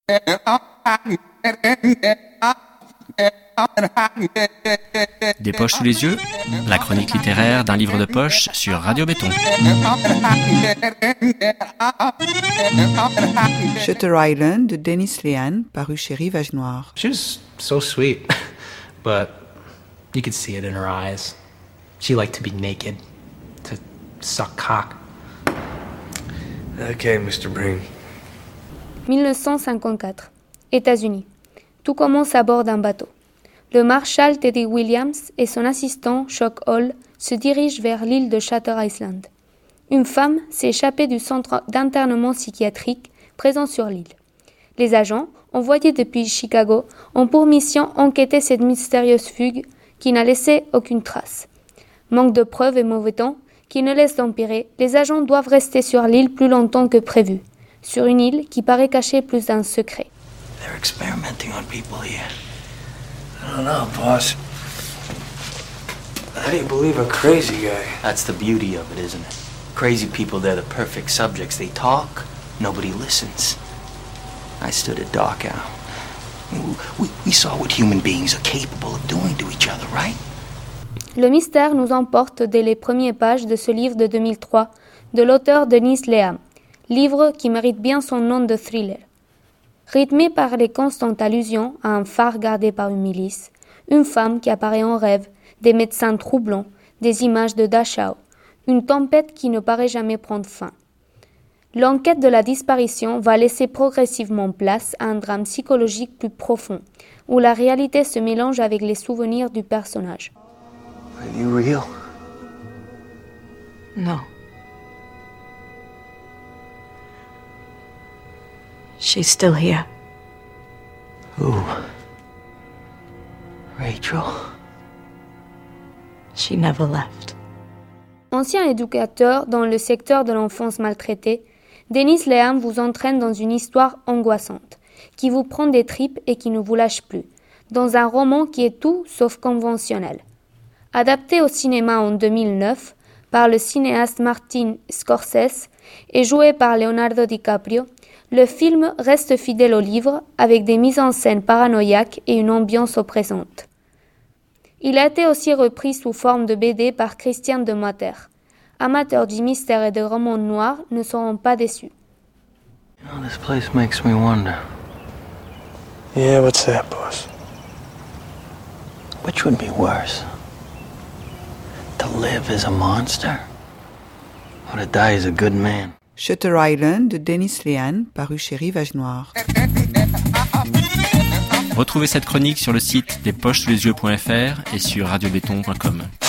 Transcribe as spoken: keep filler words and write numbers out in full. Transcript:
Des poches sous les yeux, la chronique littéraire d'un livre de poche sur Radio Béton. Shutter Island de Dennis Lehane, paru chez Rivage Noir. She was so sweet, but you could see it in her eyes. She liked to be naked, to suck cock. Okay, Mister Breen. dix-neuf cent cinquante-quatre. États-Unis. Tout commence à bord d'un bateau. Le marshal Teddy Williams et son assistant Shock Hall se dirigent vers l'île de Shutter Island. Une femme s'est échappée du centre d'internement psychiatrique présent sur l'île. Les agents, envoyés depuis Chicago, ont pour mission enquêter cette mystérieuse fugue qui n'a laissé aucune trace. Manque de preuves et mauvais temps qui ne laissent d'empirer, les agents doivent rester sur l'île plus longtemps que prévu, sur une île qui paraît cacher plus d'un secret. They're experimenting on people here. I don't know, boss. How do you believe a crazy guy? That's the beauty of it, isn't it? Crazy people, they're the perfect subjects. They talk, nobody listens. I stood at Dachau. We, we saw what human beings are capable of doing to each other, right? Le mystère nous emporte dès les premières pages de ce livre de deux mille trois de l'auteur Dennis Lehane, livre qui mérite bien son nom de thriller. Rythmé par les constantes allusions à un phare gardé par une milice, une femme qui apparaît en rêve, des médecins troublants, des images de Dachau, une tempête qui ne paraît jamais prendre fin. L'enquête de la disparition va laisser progressivement place à un drame psychologique plus profond, où la réalité se mélange avec les souvenirs du personnage. Are you real? No. She's still here. Who? Rachel? She never left. Ancien éducateur dans le secteur de l'enfance maltraitée, Dennis Lehane vous entraîne dans une histoire angoissante, qui vous prend des tripes et qui ne vous lâche plus, dans un roman qui est tout sauf conventionnel. Adapté au cinéma en deux mille neuf par le cinéaste Martin Scorsese et joué par Leonardo DiCaprio, le film reste fidèle au livre avec des mises en scène paranoïaques et une ambiance oppressante. Il a été aussi repris sous forme de B D par Christian de Mater. Amateurs du mystère et de romans noirs ne seront pas déçus. You know, this place makes me wonder. Yeah, what's that, boss? Which would be worse? To live as a monster? Or to die as a good man? Shutter Island de Dennis Lehane, paru chez Rivage Noir. Retrouvez cette chronique sur le site des poches sous les yeux point f r et sur radio béton point com.